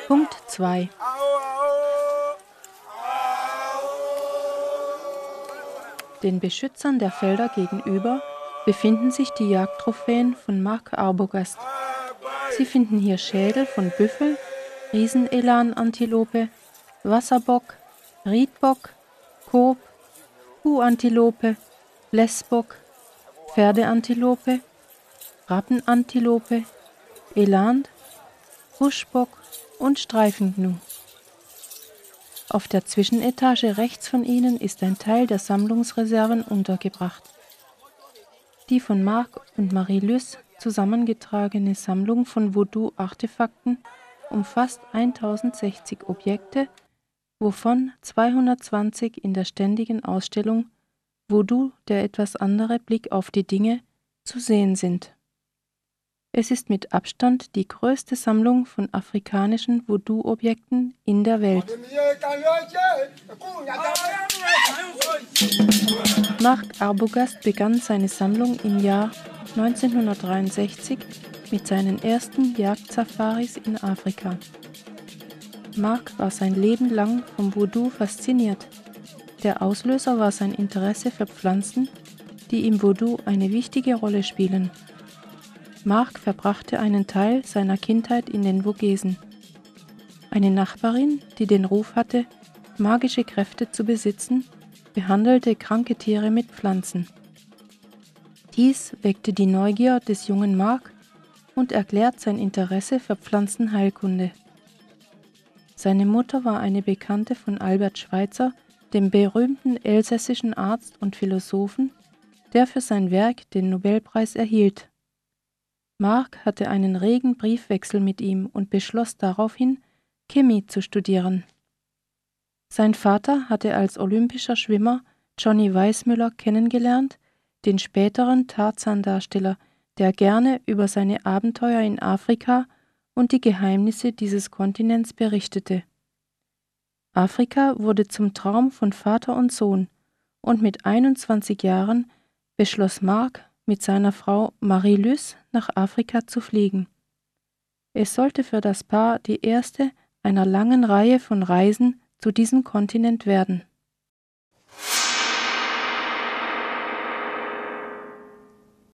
Punkt 2. Den Beschützern der Felder gegenüber befinden sich die Jagdtrophäen von Mark Arbogast. Sie finden hier Schädel von Büffel, Riesenelanantilope, Wasserbock, Riedbock, Kob, Kuhantilope, Blässbock, Pferdeantilope, Rappenantilope, Eland, Buschbock und Streifengnu. Auf der Zwischenetage rechts von ihnen ist ein Teil der Sammlungsreserven untergebracht. Die von Mark und Marie Luce zusammengetragene Sammlung von Voodoo-Artefakten umfasst 1060 Objekte, wovon 220 in der ständigen Ausstellung Voodoo, der etwas andere Blick auf die Dinge, zu sehen sind. Es ist mit Abstand die größte Sammlung von afrikanischen Voodoo-Objekten in der Welt. Mark Arbogast begann seine Sammlung im Jahr 1963 mit seinen ersten Jagdsafaris in Afrika. Mark war sein Leben lang vom Voodoo fasziniert. Der Auslöser war sein Interesse für Pflanzen, die im Voodoo eine wichtige Rolle spielen. Mark verbrachte einen Teil seiner Kindheit in den Vogesen. Eine Nachbarin, die den Ruf hatte, magische Kräfte zu besitzen, behandelte kranke Tiere mit Pflanzen. Dies weckte die Neugier des jungen Mark und erklärt sein Interesse für Pflanzenheilkunde. Seine Mutter war eine Bekannte von Albert Schweitzer, dem berühmten elsässischen Arzt und Philosophen, der für sein Werk den Nobelpreis erhielt. Mark hatte einen regen Briefwechsel mit ihm und beschloss daraufhin, Chemie zu studieren. Sein Vater hatte als olympischer Schwimmer Johnny Weissmuller kennengelernt, den späteren Tarzan-Darsteller, der gerne über seine Abenteuer in Afrika und die Geheimnisse dieses Kontinents berichtete. Afrika wurde zum Traum von Vater und Sohn, und mit 21 Jahren beschloss Mark, mit seiner Frau Marie Luce nach Afrika zu fliegen. Es sollte für das Paar die erste einer langen Reihe von Reisen zu diesem Kontinent werden.